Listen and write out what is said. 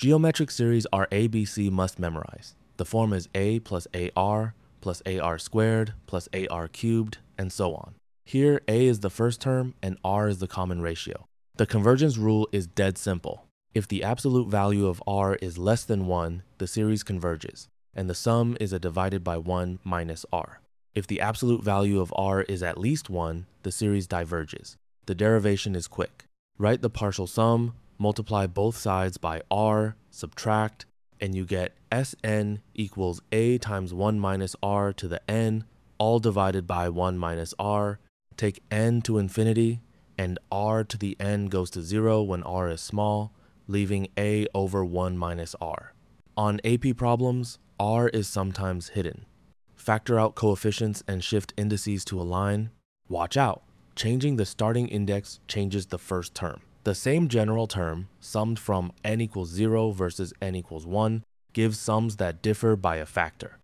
Geometric series are ABC must memorize. The form is a plus ar plus ar squared plus ar cubed, and so on. Here, a is the first term and r is the common ratio. The convergence rule is dead simple. If the absolute value of r is less than 1, the series converges, and the sum is a divided by 1 minus r. If the absolute value of r is at least 1, the series diverges. The derivation is quick. Write the partial sum, multiply both sides by r, subtract, and you get Sn equals a times 1 minus r to the n, all divided by 1 minus r. Take n to infinity, and r to the n goes to 0 when r is small, leaving a over 1 minus r. On AP problems, r is sometimes hidden. Factor out coefficients and shift indices to align. Watch out! Changing the starting index changes the first term. The same general term, summed from n equals 0 versus n equals 1, gives sums that differ by a factor.